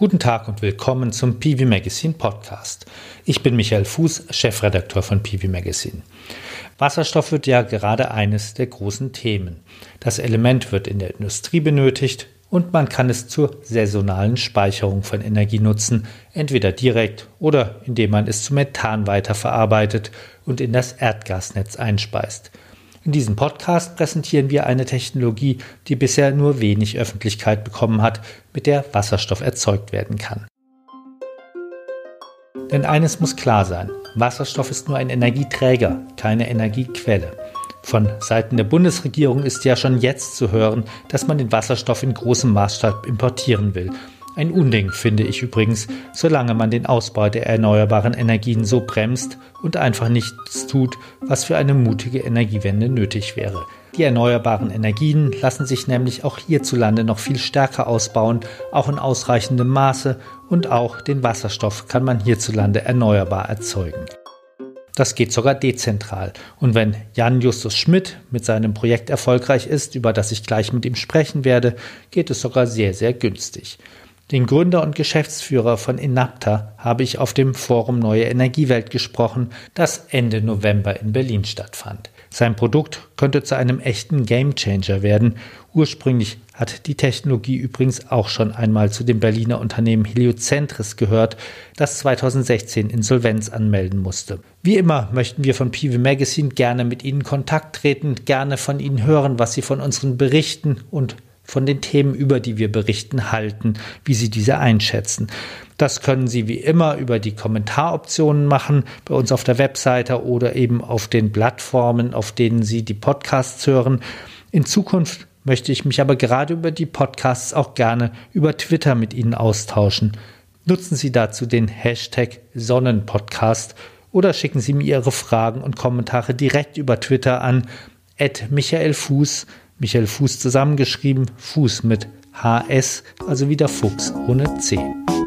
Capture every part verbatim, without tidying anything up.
Guten Tag und willkommen zum P V Magazine Podcast. Ich bin Michael Fuß, Chefredakteur von P V Magazine. Wasserstoff wird ja gerade eines der großen Themen. Das Element wird in der Industrie benötigt und man kann es zur saisonalen Speicherung von Energie nutzen, entweder direkt oder indem man es zu Methan weiterverarbeitet und in das Erdgasnetz einspeist. In diesem Podcast präsentieren wir eine Technologie, die bisher nur wenig Öffentlichkeit bekommen hat, mit der Wasserstoff erzeugt werden kann. Denn eines muss klar sein: Wasserstoff ist nur ein Energieträger, keine Energiequelle. Von Seiten der Bundesregierung ist ja schon jetzt zu hören, dass man den Wasserstoff in großem Maßstab importieren will. Ein Unding, finde ich übrigens, solange man den Ausbau der erneuerbaren Energien so bremst und einfach nichts tut, was für eine mutige Energiewende nötig wäre. Die erneuerbaren Energien lassen sich nämlich auch hierzulande noch viel stärker ausbauen, auch in ausreichendem Maße, und auch den Wasserstoff kann man hierzulande erneuerbar erzeugen. Das geht sogar dezentral. Und wenn Jan Justus Schmidt mit seinem Projekt erfolgreich ist, über das ich gleich mit ihm sprechen werde, geht es sogar sehr, sehr günstig. Den Gründer und Geschäftsführer von Enapter habe ich auf dem Forum Neue Energiewelt gesprochen, das Ende November in Berlin stattfand. Sein Produkt könnte zu einem echten Gamechanger werden. Ursprünglich hat die Technologie übrigens auch schon einmal zu dem Berliner Unternehmen Heliocentris gehört, das zweitausendsechzehn Insolvenz anmelden musste. Wie immer möchten wir von P V Magazine gerne mit Ihnen in Kontakt treten, gerne von Ihnen hören, was Sie von unseren Berichten und von den Themen, über die wir berichten, halten, wie Sie diese einschätzen. Das können Sie wie immer über die Kommentaroptionen machen, bei uns auf der Webseite oder eben auf den Plattformen, auf denen Sie die Podcasts hören. In Zukunft möchte ich mich aber gerade über die Podcasts auch gerne über Twitter mit Ihnen austauschen. Nutzen Sie dazu den Hashtag Sonnenpodcast oder schicken Sie mir Ihre Fragen und Kommentare direkt über Twitter an at Michael Fuß, Michael Fuß zusammengeschrieben, Fuß mit H S, also wieder Fuchs ohne C.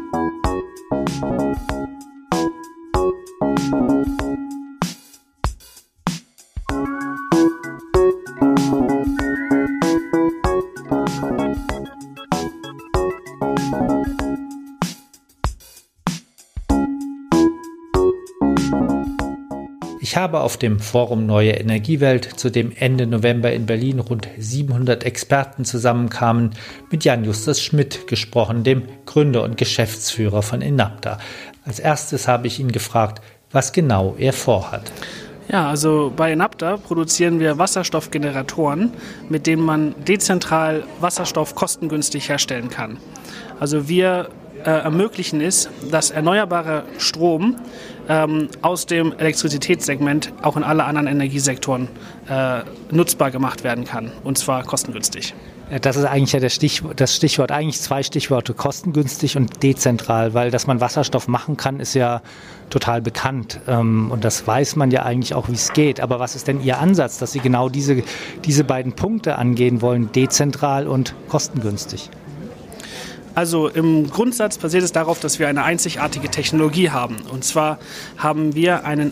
Ich habe auf dem Forum Neue Energiewelt, zu dem Ende November in Berlin rund siebenhundert Experten zusammenkamen, mit Jan Justus Schmidt gesprochen, dem Gründer und Geschäftsführer von Enapter. Als erstes habe ich ihn gefragt, was genau er vorhat. Ja, also bei Enapter produzieren wir Wasserstoffgeneratoren, mit denen man dezentral Wasserstoff kostengünstig herstellen kann. Also wir äh, ermöglichen es, dass erneuerbarer Strom ähm, aus dem Elektrizitätssegment auch in alle anderen Energiesektoren äh, nutzbar gemacht werden kann, und zwar kostengünstig. Das ist eigentlich ja der Stich, das Stichwort, eigentlich zwei Stichworte, kostengünstig und dezentral, weil dass man Wasserstoff machen kann, ist ja total bekannt, ähm, und das weiß man ja eigentlich auch, wie es geht. Aber was ist denn Ihr Ansatz, dass Sie genau diese, diese beiden Punkte angehen wollen, dezentral und kostengünstig? Also im Grundsatz basiert es darauf, dass wir eine einzigartige Technologie haben. Und zwar haben wir einen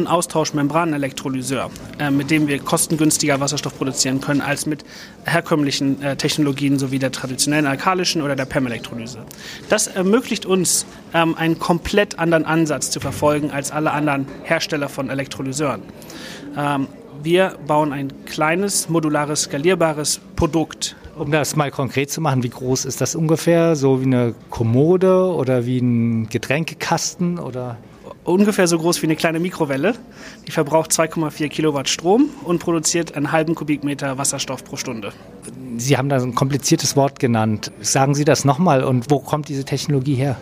Anion-Austauschmembranelektrolyseur, äh, mit dem wir kostengünstiger Wasserstoff produzieren können als mit herkömmlichen äh, Technologien sowie der traditionellen alkalischen oder der P E M-Elektrolyse. Das ermöglicht uns, ähm, einen komplett anderen Ansatz zu verfolgen als alle anderen Hersteller von Elektrolyseuren. Ähm, wir bauen ein kleines, modulares, skalierbares Produkt. Um das mal konkret zu machen, wie groß ist das ungefähr? So wie eine Kommode oder wie ein Getränkekasten? Oder? Ungefähr so groß wie eine kleine Mikrowelle. Die verbraucht zwei Komma vier Kilowatt Strom und produziert einen halben Kubikmeter Wasserstoff pro Stunde. Sie haben da so ein kompliziertes Wort genannt. Sagen Sie das nochmal, und wo kommt diese Technologie her?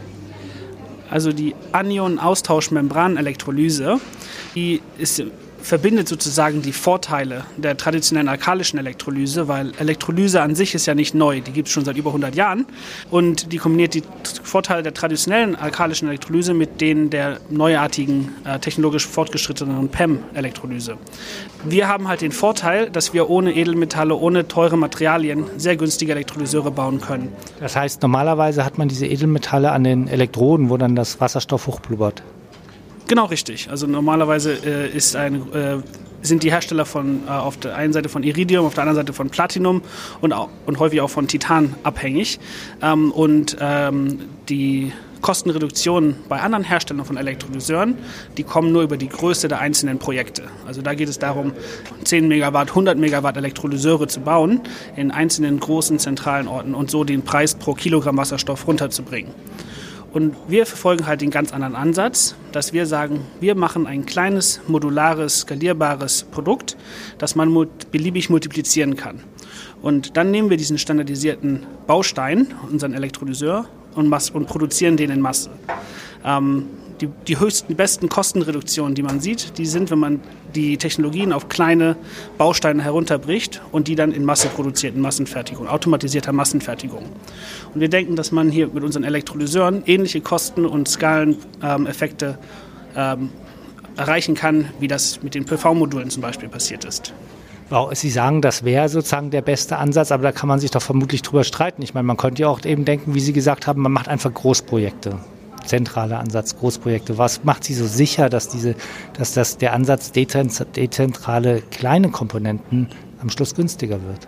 Also die Anion-Austauschmembranelektrolyse, die ist verbindet sozusagen die Vorteile der traditionellen alkalischen Elektrolyse, weil Elektrolyse an sich ist ja nicht neu, die gibt es schon seit über hundert Jahren, und die kombiniert die Vorteile der traditionellen alkalischen Elektrolyse mit denen der neuartigen, äh, technologisch fortgeschrittenen P E M-Elektrolyse. Wir haben halt den Vorteil, dass wir ohne Edelmetalle, ohne teure Materialien sehr günstige Elektrolyseure bauen können. Das heißt, normalerweise hat man diese Edelmetalle an den Elektroden, wo dann das Wasserstoff hochblubbert. Genau, richtig. Also normalerweise äh, ist ein, äh, sind die Hersteller von, äh, auf der einen Seite von Iridium, auf der anderen Seite von Platinum und, auch, und häufig auch von Titan abhängig. Ähm, und ähm, die Kostenreduktionen bei anderen Herstellern von Elektrolyseuren, die kommen nur über die Größe der einzelnen Projekte. Also da geht es darum, zehn Megawatt, hundert Megawatt Elektrolyseure zu bauen in einzelnen großen zentralen Orten und so den Preis pro Kilogramm Wasserstoff runterzubringen. Und wir verfolgen halt den ganz anderen Ansatz, dass wir sagen, wir machen ein kleines, modulares, skalierbares Produkt, das man beliebig multiplizieren kann. Und dann nehmen wir diesen standardisierten Baustein, unseren Elektrolyseur, und, Masse, und produzieren den in Masse. Ähm, die, die höchsten, die besten Kostenreduktionen, die man sieht, die sind, wenn man die Technologien auf kleine Bausteine herunterbricht und die dann in Masse produziert, in Massenfertigung, automatisierter Massenfertigung. Und wir denken, dass man hier mit unseren Elektrolyseuren ähnliche Kosten- und Skaleneffekte ähm, erreichen kann, wie das mit den P V-Modulen zum Beispiel passiert ist. Sie sagen, das wäre sozusagen der beste Ansatz, aber da kann man sich doch vermutlich drüber streiten. Ich meine, man könnte ja auch eben denken, wie Sie gesagt haben, man macht einfach Großprojekte. Zentraler Ansatz, Großprojekte. Was macht Sie so sicher, dass, diese, dass das, der Ansatz dezentrale kleine Komponenten am Schluss günstiger wird?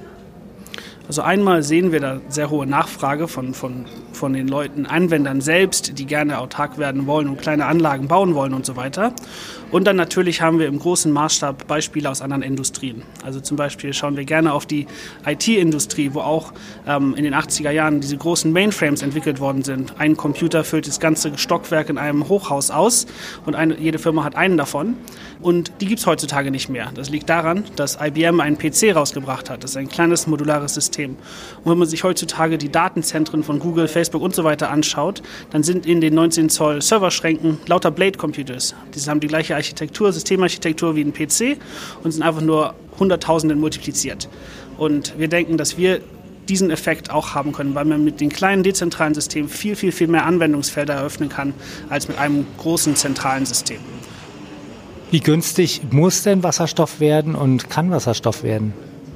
Also einmal sehen wir da sehr hohe Nachfrage von, von, von den Leuten, Anwendern selbst, die gerne autark werden wollen und kleine Anlagen bauen wollen und so weiter. Und dann natürlich haben wir im großen Maßstab Beispiele aus anderen Industrien. Also zum Beispiel schauen wir gerne auf die I T-Industrie, wo auch ähm, in den achtziger Jahren diese großen Mainframes entwickelt worden sind. Ein Computer füllt das ganze Stockwerk in einem Hochhaus aus und eine, jede Firma hat einen davon. Und die gibt es heutzutage nicht mehr. Das liegt daran, dass I B M einen P C rausgebracht hat. Das ist ein kleines modulares System. Und wenn man sich heutzutage die Datenzentren von Google, Facebook und so weiter anschaut, dann sind in den neunzehn Zoll Serverschränken lauter Blade-Computers. Die haben die gleiche Architektur, Systemarchitektur wie ein P C und sind einfach nur Hunderttausenden multipliziert. Und wir denken, dass wir diesen Effekt auch haben können, weil man mit den kleinen dezentralen Systemen viel, viel, viel mehr Anwendungsfelder eröffnen kann, als mit einem großen zentralen System. Wie günstig muss denn Wasserstoff werden und kann Wasserstoff werden?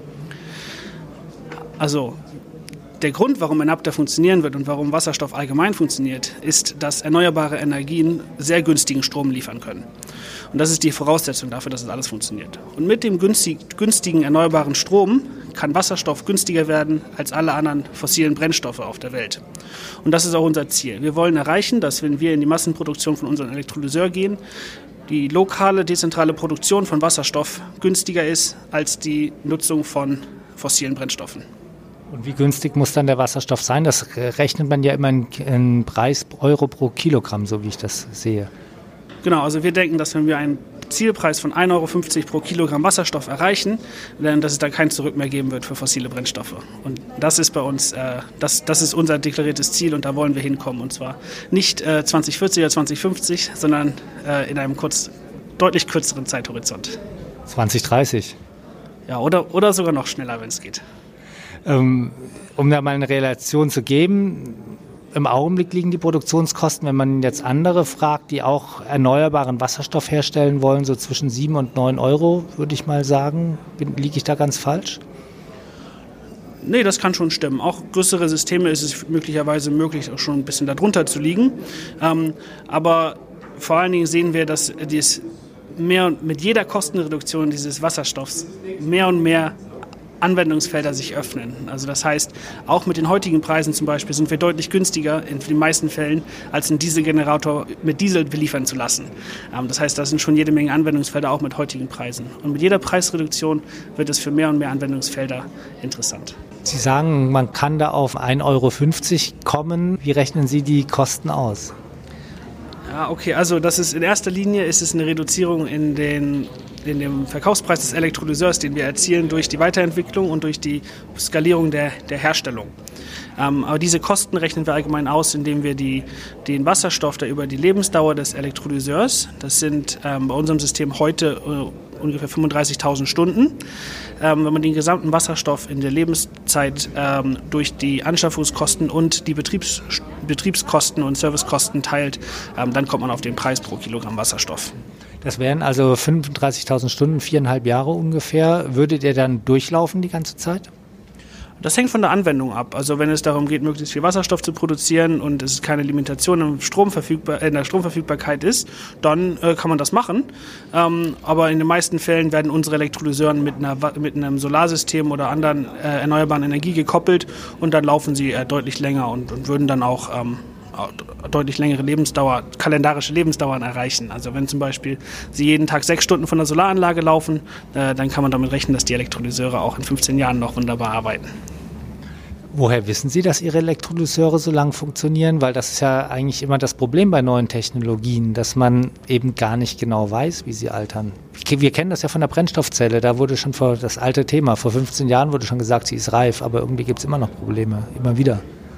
Also der Grund, warum Enapter funktionieren wird und warum Wasserstoff allgemein funktioniert, ist, dass erneuerbare Energien sehr günstigen Strom liefern können. Und das ist die Voraussetzung dafür, dass es alles funktioniert. Und mit dem günstig, günstigen erneuerbaren Strom kann Wasserstoff günstiger werden als alle anderen fossilen Brennstoffe auf der Welt. Und das ist auch unser Ziel. Wir wollen erreichen, dass wenn wir in die Massenproduktion von unserem Elektrolyseur gehen, die lokale, dezentrale Produktion von Wasserstoff günstiger ist als die Nutzung von fossilen Brennstoffen. Und wie günstig muss dann der Wasserstoff sein? Das rechnet man ja immer in, in Preis Euro pro Kilogramm, so wie ich das sehe. Genau, also wir denken, dass wenn wir einen Zielpreis von ein Euro fünfzig pro Kilogramm Wasserstoff erreichen, dann, dass es da kein Zurück mehr geben wird für fossile Brennstoffe. Und das ist bei uns, äh, das, das ist unser deklariertes Ziel und da wollen wir hinkommen. Und zwar nicht äh, zwanzig vierzig oder zwanzig fünfzig, sondern äh, in einem kurz, deutlich kürzeren Zeithorizont. zwanzig dreißig? Ja, oder, oder sogar noch schneller, wenn es geht. Um da mal eine Relation zu geben, im Augenblick liegen die Produktionskosten, wenn man jetzt andere fragt, die auch erneuerbaren Wasserstoff herstellen wollen, so zwischen sieben und neun Euro, würde ich mal sagen. Liege ich da ganz falsch? Nee, das kann schon stimmen. Auch größere Systeme ist es möglicherweise möglich, auch schon ein bisschen darunter zu liegen. Ähm, aber vor allen Dingen sehen wir, dass dies mehr und mit jeder Kostenreduktion dieses Wasserstoffs mehr und mehr Anwendungsfelder sich öffnen. Also das heißt, auch mit den heutigen Preisen zum Beispiel sind wir deutlich günstiger in den meisten Fällen, als einen Dieselgenerator mit Diesel beliefern zu lassen. Das heißt, da sind schon jede Menge Anwendungsfelder auch mit heutigen Preisen. Und mit jeder Preisreduktion wird es für mehr und mehr Anwendungsfelder interessant. Sie sagen, man kann da auf ein Euro fünfzig kommen. Wie rechnen Sie die Kosten aus? Ja, okay, also das ist in erster Linie ist es eine Reduzierung in den in dem Verkaufspreis des Elektrolyseurs, den wir erzielen durch die Weiterentwicklung und durch die Skalierung der, der Herstellung. Ähm, aber diese Kosten rechnen wir allgemein aus, indem wir die, den Wasserstoff, der über die Lebensdauer des Elektrolyseurs, das sind ähm, bei unserem System heute äh, ungefähr fünfunddreißigtausend Stunden, ähm, wenn man den gesamten Wasserstoff in der Lebenszeit ähm, durch die Anschaffungskosten und die Betriebs, Betriebskosten und Servicekosten teilt, ähm, dann kommt man auf den Preis pro Kilogramm Wasserstoff. Das wären also fünfunddreißigtausend Stunden, viereinhalb Jahre ungefähr. Würdet ihr dann durchlaufen die ganze Zeit? Das hängt von der Anwendung ab. Also wenn es darum geht, möglichst viel Wasserstoff zu produzieren und es keine Limitation im Stromverfügbar- in der Stromverfügbarkeit ist, dann äh, kann man das machen. Ähm, aber in den meisten Fällen werden unsere Elektrolyseuren mit, einer, mit einem Solarsystem oder anderen äh, erneuerbaren Energie gekoppelt und dann laufen sie äh, deutlich länger und, und würden dann auch ähm, deutlich längere Lebensdauer, kalendarische Lebensdauern erreichen. Also wenn zum Beispiel Sie jeden Tag sechs Stunden von der Solaranlage laufen, äh, dann kann man damit rechnen, dass die Elektrolyseure auch in fünfzehn Jahren noch wunderbar arbeiten. Woher wissen Sie, dass Ihre Elektrolyseure so lang funktionieren? Weil das ist ja eigentlich immer das Problem bei neuen Technologien, dass man eben gar nicht genau weiß, wie sie altern. Wir kennen das ja von der Brennstoffzelle, da wurde schon vor, das alte Thema, vor fünfzehn Jahren wurde schon gesagt, sie ist reif, aber irgendwie gibt es immer noch Probleme, immer wieder.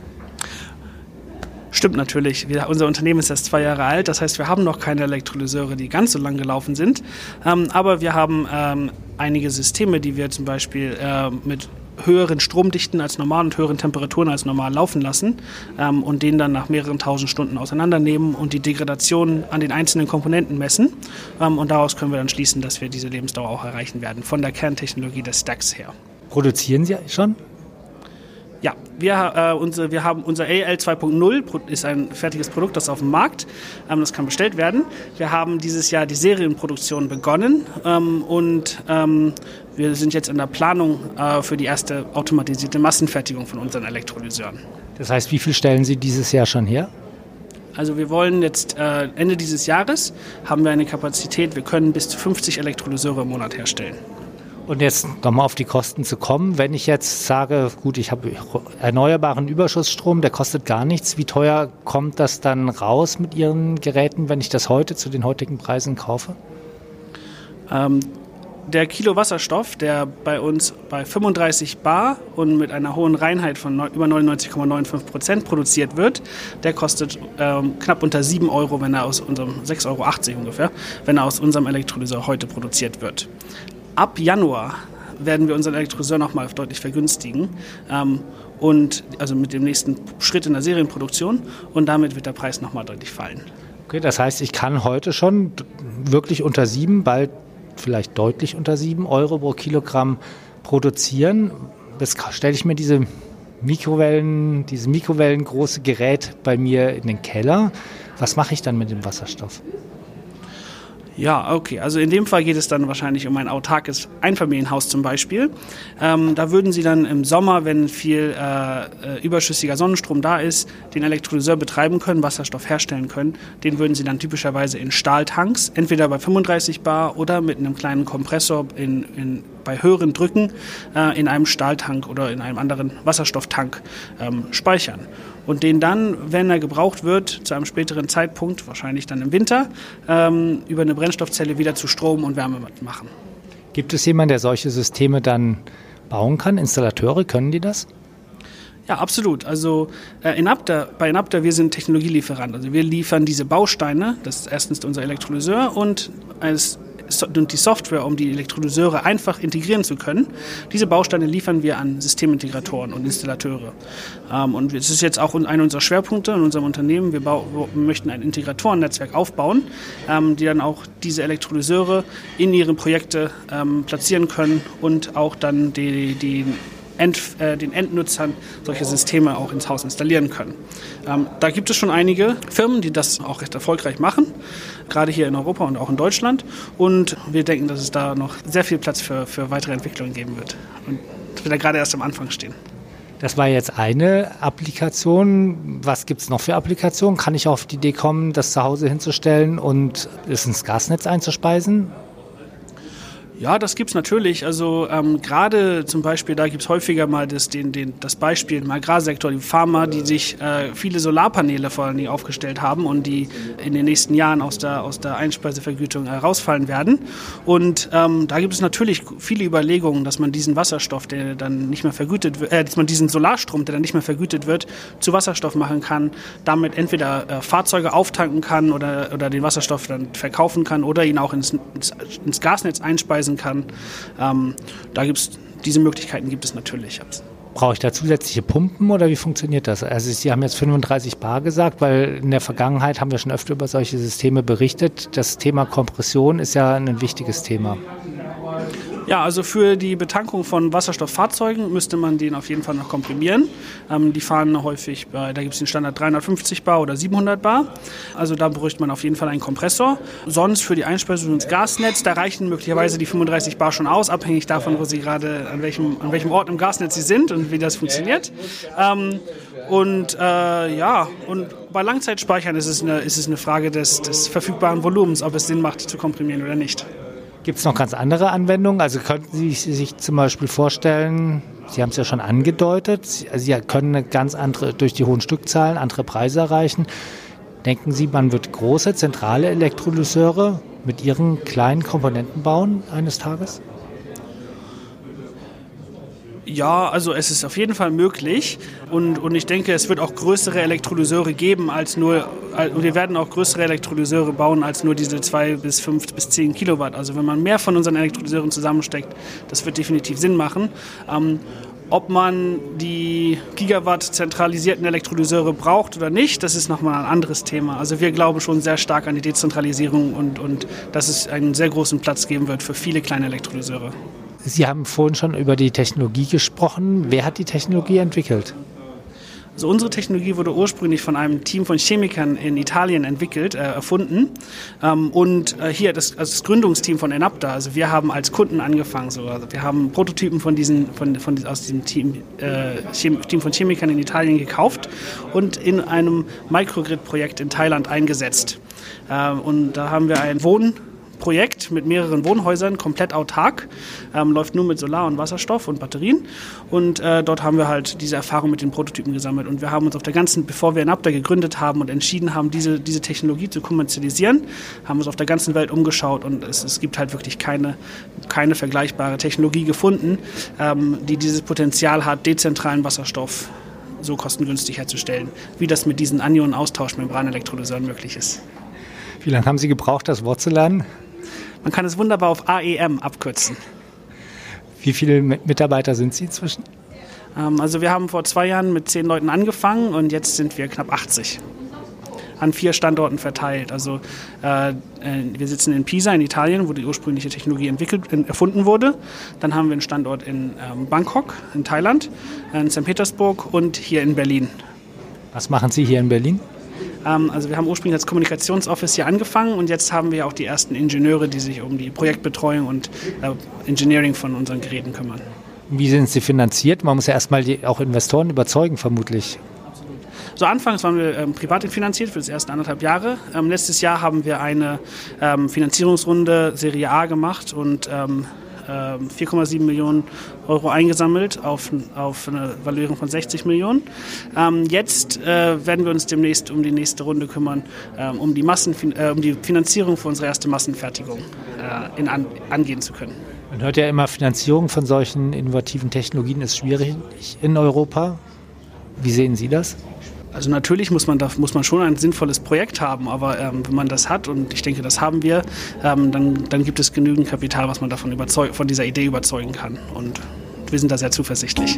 Stimmt natürlich. Wir, unser Unternehmen ist erst zwei Jahre alt, das heißt, wir haben noch keine Elektrolyseure, die ganz so lang gelaufen sind. Ähm, aber wir haben ähm, einige Systeme, die wir zum Beispiel äh, mit höheren Stromdichten als normal und höheren Temperaturen als normal laufen lassen ähm, und den dann nach mehreren tausend Stunden auseinandernehmen und die Degradation an den einzelnen Komponenten messen. Ähm, und daraus können wir dann schließen, dass wir diese Lebensdauer auch erreichen werden, von der Kerntechnologie des Stacks her. Produzieren Sie schon? Ja, wir, äh, unsere, wir haben unser A L zwei Punkt null, ist ein fertiges Produkt, das auf dem Markt, ähm, das kann bestellt werden. Wir haben dieses Jahr die Serienproduktion begonnen ähm, und ähm, wir sind jetzt in der Planung äh, für die erste automatisierte Massenfertigung von unseren Elektrolyseuren. Das heißt, wie viel stellen Sie dieses Jahr schon her? Also wir wollen jetzt äh, Ende dieses Jahres haben wir eine Kapazität, wir können bis zu fünfzig Elektrolyseure im Monat herstellen. Und jetzt nochmal auf die Kosten zu kommen, wenn ich jetzt sage, gut, ich habe erneuerbaren Überschussstrom, der kostet gar nichts, wie teuer kommt das dann raus mit Ihren Geräten, wenn ich das heute zu den heutigen Preisen kaufe? Ähm, der Kilo Wasserstoff, der bei uns bei fünfunddreißig Bar und mit einer hohen Reinheit von neun, über neunundneunzig Komma fünfundneunzig Prozent produziert wird, der kostet ähm, knapp unter sieben Euro, wenn er aus unserem sechs Euro achtzig ungefähr, wenn er aus unserem Elektrolyseur heute produziert wird. Ab Januar werden wir unseren Elektrolyseur nochmal deutlich vergünstigen ähm, und also mit dem nächsten Schritt in der Serienproduktion und damit wird der Preis nochmal deutlich fallen. Okay, das heißt, ich kann heute schon wirklich unter sieben, bald vielleicht deutlich unter sieben Euro pro Kilogramm produzieren. Das stelle ich mir diese Mikrowellen, dieses mikrowellengroße Gerät bei mir in den Keller. Was mache ich dann mit dem Wasserstoff? Ja, okay. Also in dem Fall geht es dann wahrscheinlich um ein autarkes Einfamilienhaus zum Beispiel. Ähm, da würden Sie dann im Sommer, wenn viel äh, überschüssiger Sonnenstrom da ist, den Elektrolyseur betreiben können, Wasserstoff herstellen können. Den würden Sie dann typischerweise in Stahltanks, entweder bei fünfunddreißig Bar oder mit einem kleinen Kompressor in, in, bei höheren Drücken äh, in einem Stahltank oder in einem anderen Wasserstofftank ähm, speichern. Und den dann, wenn er gebraucht wird, zu einem späteren Zeitpunkt, wahrscheinlich dann im Winter, ähm, über eine Brennstoffzelle wieder zu Strom und Wärme machen. Gibt es jemanden, der solche Systeme dann bauen kann? Installateure, können die das? Ja, absolut. Also äh, Inapta, bei Inapta, wir sind Technologielieferant. Also wir liefern diese Bausteine, das ist erstens unser Elektrolyseur und als und die Software, um die Elektrolyseure einfach integrieren zu können. Diese Bausteine liefern wir an Systemintegratoren und Installateure. Ähm, und es ist jetzt auch einer unserer Schwerpunkte in unserem Unternehmen. Wir, bau, wir möchten ein Integratorennetzwerk aufbauen, ähm, die dann auch diese Elektrolyseure in ihre Projekte ähm, platzieren können und auch dann die, die End, äh, den Endnutzern solche Systeme auch ins Haus installieren können. Ähm, da gibt es schon einige Firmen, die das auch recht erfolgreich machen, gerade hier in Europa und auch in Deutschland. Und wir denken, dass es da noch sehr viel Platz für, für weitere Entwicklungen geben wird. Und wir da gerade erst am Anfang stehen. Das war jetzt eine Applikation. Was gibt es noch für Applikationen? Kann ich auf die Idee kommen, das zu Hause hinzustellen und es ins Gasnetz einzuspeisen? Ja, das gibt's natürlich. Also ähm, gerade zum Beispiel, da gibt's häufiger mal das, den, den, das Beispiel im Agrarsektor, die Farmer, die sich äh, viele Solarpaneele vor allem aufgestellt haben und die in den nächsten Jahren aus der, aus der Einspeisevergütung herausfallen werden. Und ähm, da gibt es natürlich viele Überlegungen, dass man diesen Wasserstoff, der dann nicht mehr vergütet wird, äh, dass man diesen Solarstrom, der dann nicht mehr vergütet wird, zu Wasserstoff machen kann, damit entweder äh, Fahrzeuge auftanken kann oder, oder den Wasserstoff dann verkaufen kann oder ihn auch ins, ins, ins Gasnetz einspeisen kann. Ähm, da gibt's diese Möglichkeiten gibt es natürlich. Brauche ich da zusätzliche Pumpen oder wie funktioniert das? Also Sie haben jetzt fünfunddreißig Bar gesagt, weil in der Vergangenheit haben wir schon öfter über solche Systeme berichtet. Das Thema Kompression ist ja ein wichtiges Thema. Ja, also für die Betankung von Wasserstofffahrzeugen müsste man den auf jeden Fall noch komprimieren. Ähm, die fahren häufig, bei, da gibt es den Standard dreihundertfünfzig Bar oder siebenhundert Bar. Also da bräuchte man auf jeden Fall einen Kompressor. Sonst für die Einspeisung ins Gasnetz, da reichen möglicherweise die fünfunddreißig Bar schon aus, abhängig davon, wo Sie gerade, an welchem, an welchem Ort im Gasnetz Sie sind und wie das funktioniert. Ähm, und äh, ja, und bei Langzeitspeichern ist es eine, ist es eine Frage des, des verfügbaren Volumens, ob es Sinn macht zu komprimieren oder nicht. Gibt es noch ganz andere Anwendungen? Also könnten Sie sich zum Beispiel vorstellen, Sie haben es ja schon angedeutet, Sie können eine ganz andere, durch die hohen Stückzahlen, andere Preise erreichen. Denken Sie, man wird große zentrale Elektrolyseure mit ihren kleinen Komponenten bauen eines Tages? Ja, also es ist auf jeden Fall möglich und, und ich denke, es wird auch größere Elektrolyseure geben als nur, und wir werden auch größere Elektrolyseure bauen als nur diese zwei bis fünf bis zehn Kilowatt. Also wenn man mehr von unseren Elektrolyseuren zusammensteckt, das wird definitiv Sinn machen. Ähm, ob man die Gigawatt zentralisierten Elektrolyseure braucht oder nicht, das ist nochmal ein anderes Thema. Also wir glauben schon sehr stark an die Dezentralisierung und, und dass es einen sehr großen Platz geben wird für viele kleine Elektrolyseure. Sie haben vorhin schon über die Technologie gesprochen. Wer hat die Technologie entwickelt? Also unsere Technologie wurde ursprünglich von einem Team von Chemikern in Italien entwickelt, äh, erfunden. Ähm, und äh, hier das, also das Gründungsteam von Enapta, also wir haben als Kunden angefangen. So. Also wir haben Prototypen von diesen, von, von, aus diesem Team, äh, Team von Chemikern in Italien gekauft und in einem Microgrid-Projekt in Thailand eingesetzt. Äh, und da haben wir ein Wohn Projekt mit mehreren Wohnhäusern, komplett autark, ähm, läuft nur mit Solar und Wasserstoff und Batterien und äh, dort haben wir halt diese Erfahrung mit den Prototypen gesammelt und wir haben uns auf der ganzen, bevor wir Enapta gegründet haben und entschieden haben, diese, diese Technologie zu kommerzialisieren, haben uns auf der ganzen Welt umgeschaut und es, es gibt halt wirklich keine, keine vergleichbare Technologie gefunden, ähm, die dieses Potenzial hat, dezentralen Wasserstoff so kostengünstig herzustellen, wie das mit diesen Anionen-Austauschmembran-Elektrolyseuren möglich ist. Wie lange haben Sie gebraucht, das Wort zu lernen? Man kann es wunderbar auf A E M abkürzen. Wie viele Mitarbeiter sind Sie inzwischen? Ähm, also wir haben vor zwei Jahren mit zehn Leuten angefangen und jetzt sind wir knapp achtzig. An vier Standorten verteilt. Also äh, wir sitzen in Pisa in Italien, wo die ursprüngliche Technologie entwickelt, in, erfunden wurde. Dann haben wir einen Standort in ähm, Bangkok, in Thailand, in Sankt Petersburg und hier in Berlin. Was machen Sie hier in Berlin? Also wir haben ursprünglich als Kommunikationsoffice hier angefangen und jetzt haben wir auch die ersten Ingenieure, die sich um die Projektbetreuung und äh, Engineering von unseren Geräten kümmern. Wie sind Sie finanziert? Man muss ja erstmal die, auch Investoren überzeugen, vermutlich. So anfangs waren wir ähm, privat finanziert für das erste anderthalb Jahre. Ähm, letztes Jahr haben wir eine ähm, Finanzierungsrunde Serie A gemacht und ähm, vier Komma sieben Millionen Euro eingesammelt auf, auf eine Valuierung von sechzig Millionen. Ähm, jetzt äh, werden wir uns demnächst um die nächste Runde kümmern, ähm, um, die Massen, äh, um die Finanzierung für unsere erste Massenfertigung äh, in, an, angehen zu können. Man hört ja immer, Finanzierung von solchen innovativen Technologien ist schwierig in Europa. Wie sehen Sie das? Also natürlich muss man, da, muss man schon ein sinnvolles Projekt haben, aber ähm, wenn man das hat, und ich denke, das haben wir, ähm, dann, dann gibt es genügend Kapital, was man davon überzeug- von dieser Idee überzeugen kann. Und wir sind da sehr zuversichtlich.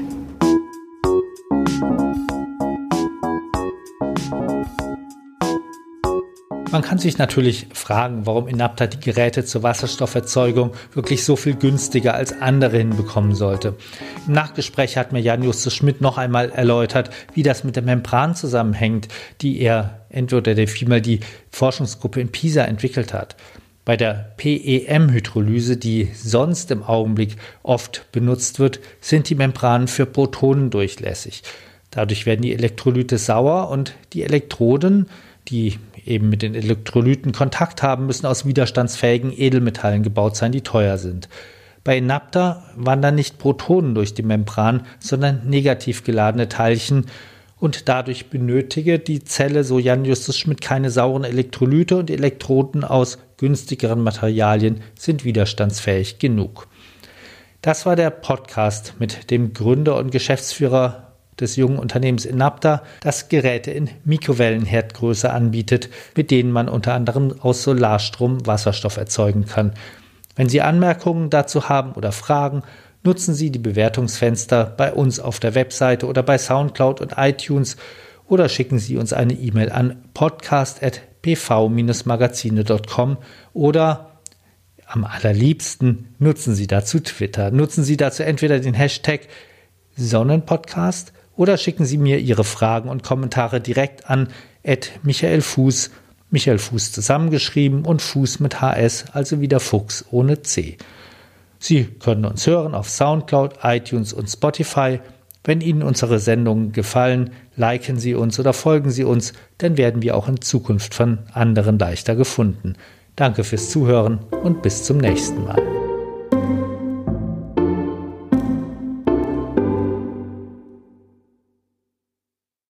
Man kann sich natürlich fragen, warum Enapta die Geräte zur Wasserstofferzeugung wirklich so viel günstiger als andere hinbekommen sollte. Im Nachgespräch hat mir Jan Justus Schmidt noch einmal erläutert, wie das mit der Membran zusammenhängt, die er entweder der vielmehr die Forschungsgruppe in Pisa entwickelt hat. Bei der P E M-Hydrolyse, die sonst im Augenblick oft benutzt wird, sind die Membranen für Protonen durchlässig. Dadurch werden die Elektrolyte sauer und die Elektroden, die eben mit den Elektrolyten Kontakt haben, müssen aus widerstandsfähigen Edelmetallen gebaut sein, die teuer sind. Bei Enapta wandern nicht Protonen durch die Membran, sondern negativ geladene Teilchen und dadurch benötige die Zelle, so Jan Justus Schmidt, keine sauren Elektrolyte und Elektroden aus günstigeren Materialien sind widerstandsfähig genug. Das war der Podcast mit dem Gründer und Geschäftsführer des jungen Unternehmens Enapta, das Geräte in Mikrowellenherdgröße anbietet, mit denen man unter anderem aus Solarstrom Wasserstoff erzeugen kann. Wenn Sie Anmerkungen dazu haben oder Fragen, nutzen Sie die Bewertungsfenster bei uns auf der Webseite oder bei Soundcloud und iTunes oder schicken Sie uns eine E-Mail an podcast at p v dash magazine punkt com oder am allerliebsten nutzen Sie dazu Twitter. Nutzen Sie dazu entweder den Hashtag Sonnenpodcast oder schicken Sie mir Ihre Fragen und Kommentare direkt an at Michael Fuß, Michael Fuß zusammengeschrieben und Fuß mit H S, also wieder Fuchs ohne C. Sie können uns hören auf Soundcloud, iTunes und Spotify. Wenn Ihnen unsere Sendungen gefallen, liken Sie uns oder folgen Sie uns, dann werden wir auch in Zukunft von anderen leichter gefunden. Danke fürs Zuhören und bis zum nächsten Mal.